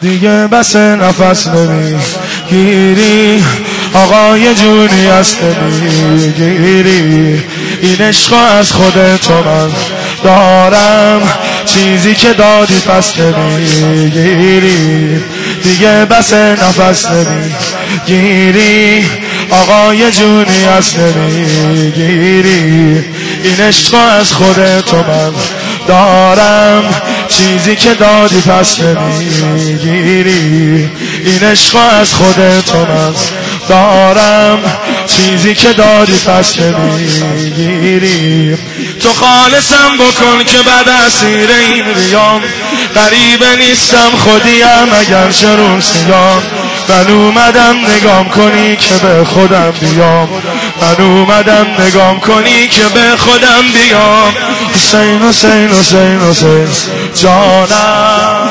دیگه بس نفس نمیگیری، آقای جونی است نمیگیری. این عشق از خود تو من دارم، چیزی که دادی پس نمیگیری. دیگه بس نفس نمیگیری، آقای جونی است نمیگیری. این عشق از خود تو من دارم، چیزی که دادی پس نمیگیری. این عشق از خود تو من دارم، چیزی که دادی پس نمیگیری. تو خالصم بکن که بعد اسیر این ریام، غریبه نیستم خودیم اگر شروع سیام. من اومدم نگام کنی که به خودم بیام، من اومدم نگام کنی که به خودم بیام. حسین حسین حسین حسین جانم،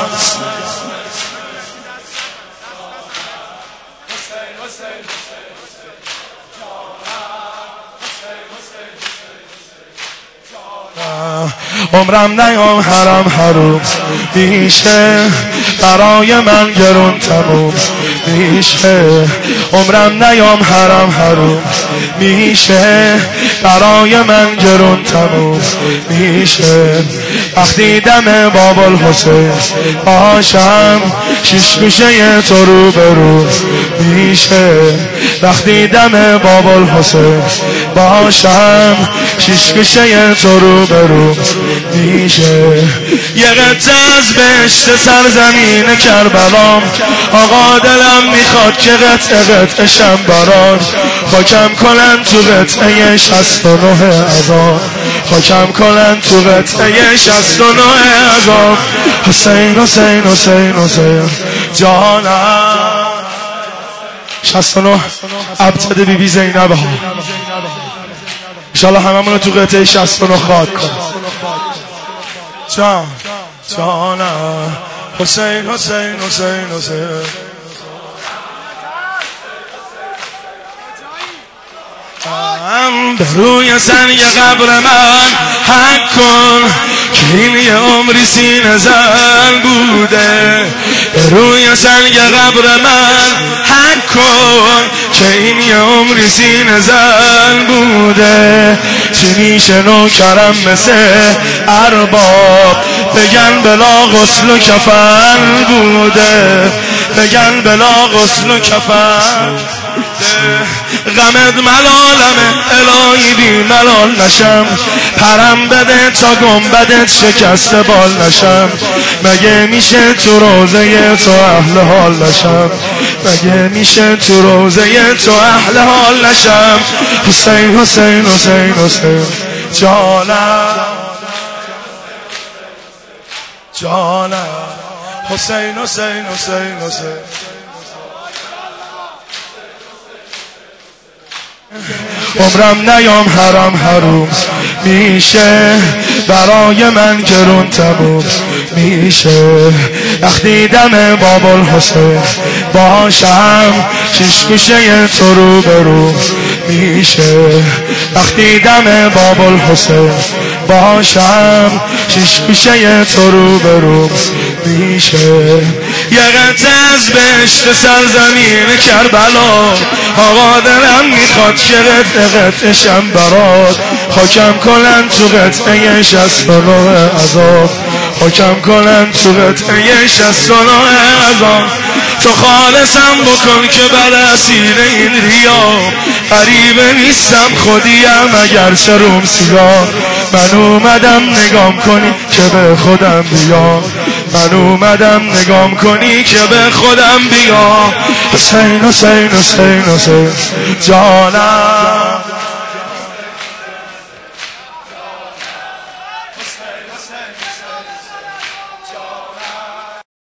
عمرم نیام حرم حروم میشه، برای من گرون تموم میشه. عمرم نیام حرم حروم میشه، برای من گرون تموم میشه. وقتی دم باب الحسین باشم، شش گوشه تو رو برو میشه. وقتی دم باب الحسین باشم، شش گوشه تو رو برو میشه. یه قطعه از بهشت سرزمین کربلام، آقا دلم میخواد که قطعه قطعه شم بران. خاکم کنن تو قطعه 69 عذاب، خاکم کنن تو قطعه 69 عذاب. حسین حسین حسین حسین جانم. 69 ابتد بی بی زینب ها، انشالله هممون رو تو قطعه 69 خاک کن. جان جانم حسین حسین حسین حسین. به روی سنگ قبر من حق کن که این یه عمری سینه زن بوده. به روی سنگ قبر من حق کن که این یه عمری سینه زن بوده. چی میشه نوکرم مثل ارباب، بگن بلا غسل و کفن بوده، بگن بلا غسل و کفن. غمت ملالمه الهی بی ملال نشم، پرم بده تا گنبدت شکسته بال نشم. مگه میشه تو روزه تو اهل حال نشم، مگه میشه تو روزه تو اهل حال نشم. حسین حسین حسین حسین جانم جانم. حسین حسین حسین حسین عمرم نیام حرم حروم میشه، برای من گرون تموم میشه. وقتی دم باب الحسین باشم، شش گوشه تو رو برو میشه. وقتی دم باب الحسین باشم، شش گوشه تو رو برو میشه. یه قطعه از بهشت سرزمین کربلا، آقا دلم میخواد که قطعه قطعه شم برات. خاکم کنن تو قطعه 69 عذاب، خاکم کنن تو قطعه 69 عذاب. تو خالصم بکن که بر اسیر این ریا، غریبه نیستم خودیم اگر شروم سیاه. من اومدم نگام کنی که به خودم بیام، من اومدم نگام کنی که به خودم بیام. حسین حسین حسین حسین جانم.